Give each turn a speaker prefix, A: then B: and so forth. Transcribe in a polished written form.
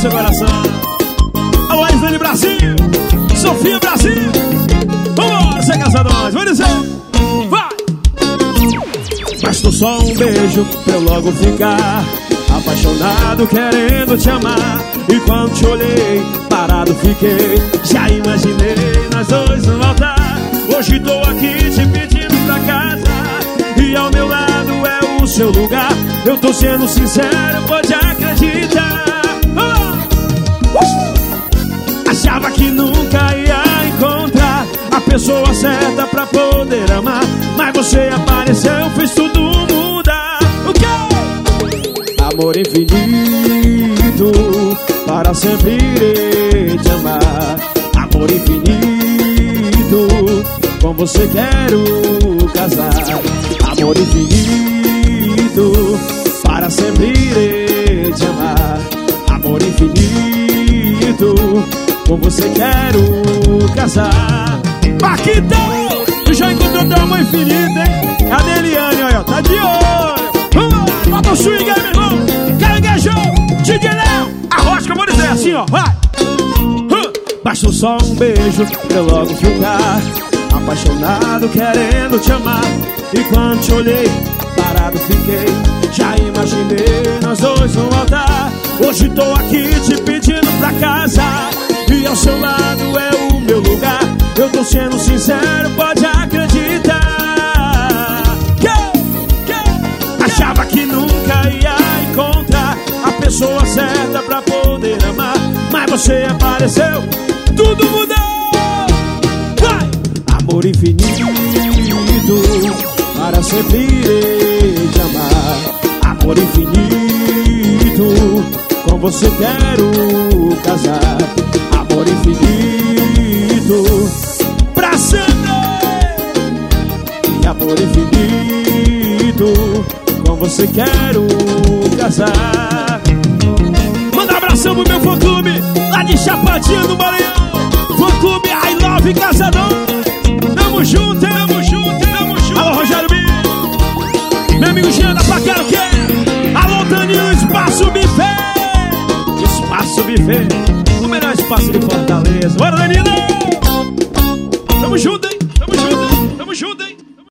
A: seu coração. Alô, Islane Brasil, Sofia Brasil. Vambora, ser casadores, vai dizer. Vai! Basta só um beijo pra eu logo ficar apaixonado, querendo te amar. E quando te olhei, parado fiquei. Já imaginei nós dois no altar. Hoje tô aqui te pedindo pra casa, e ao meu lado é o seu lugar. Eu tô sendo sincero, pode acreditar. Achava que nunca ia encontrar a pessoa certa pra poder amar, mas você apareceu, fez tudo mudar. O quê? Amor infinito, para sempre irei te amar. Amor infinito, com você quero casar. Amor infinito, para sempre irei te amar. Amor infinito, com você quero casar. Paquitão, tu já encontrou teu amor infinito, hein? Cadê a Eliane, olha, tá de olho. Vamos, bota o swing aí, meu irmão. Caranguejou, DJ Léo, arrocha que eu vou dizer assim, ó, vai. Basta só um beijo pra eu logo ficar apaixonado, querendo te amar. E quando te olhei, parado fiquei. Já imaginei nós dois no altar. Hoje tô aqui te pedindo pra casa, e ao seu lado é o meu lugar. Eu tô sendo sincero, pode acreditar. Achava que nunca ia encontrar a pessoa certa pra poder amar, mas você apareceu, tudo mudou. Vai! Amor infinito, para sempre irei te amar. Amor infinito, com você quero casar. Amor infinito, pra sempre. E amor infinito, com você quero casar. Manda um abração pro meu fã-clube lá de Chapadinha do Maranhão. Fã-clube I Love Casador.